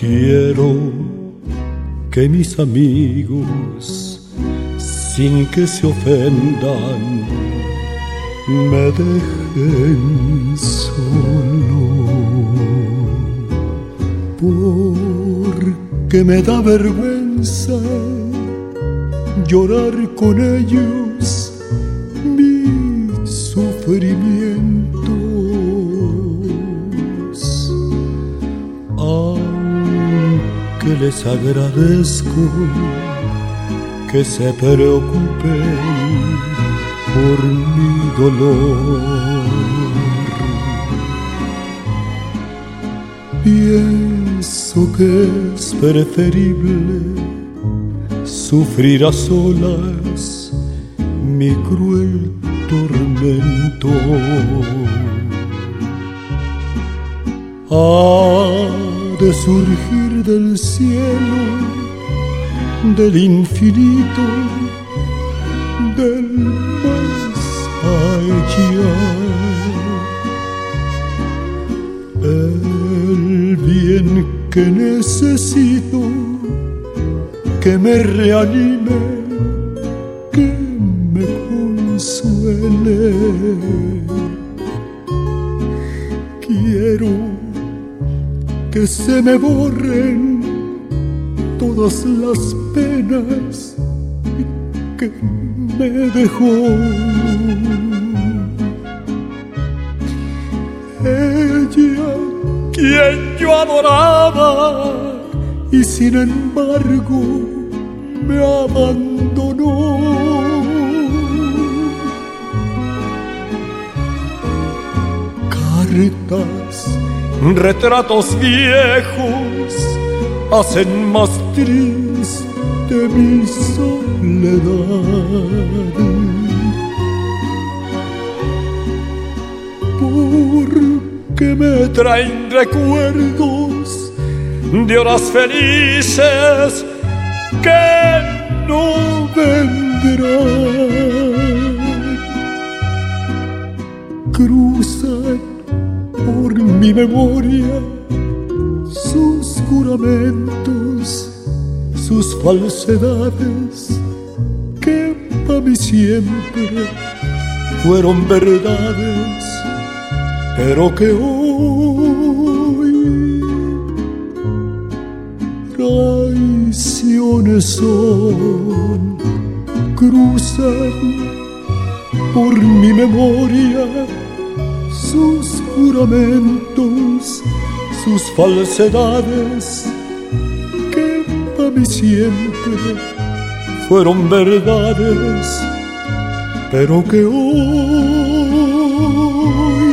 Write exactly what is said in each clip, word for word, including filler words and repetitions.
Quiero que mis amigos, sin que se ofendan, me dejen solo, porque me da vergüenza llorar con ellos mis sufrimientos, aunque les agradezco que se preocupen por mi dolor. Pienso que es preferible sufrir a solas mi cruel tormento. Ha de surgir del cielo, del infinito, del más allá, el bien que necesito, que me reanime, que me consuele. Quiero que se me borren todas las penas que me dejó. Ella, quien yo adoraba, y sin embargo me abandonó. Cartas, retratos viejos hacen más triste mi soledad, porque me traen recuerdos de horas felices que no vendrán. Cruzan por mi memoria sus juramentos, sus falsedades, que para mí siempre fueron verdades, pero que hoy traiciones son. Cruzan por mi memoria sus juramentos, sus falsedades, que para mí siempre fueron verdades, pero que hoy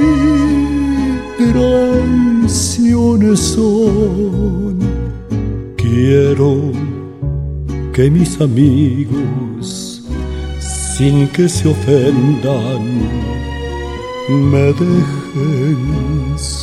traiciones son. Quiero que mis amigos, sin que se ofendan, me dejen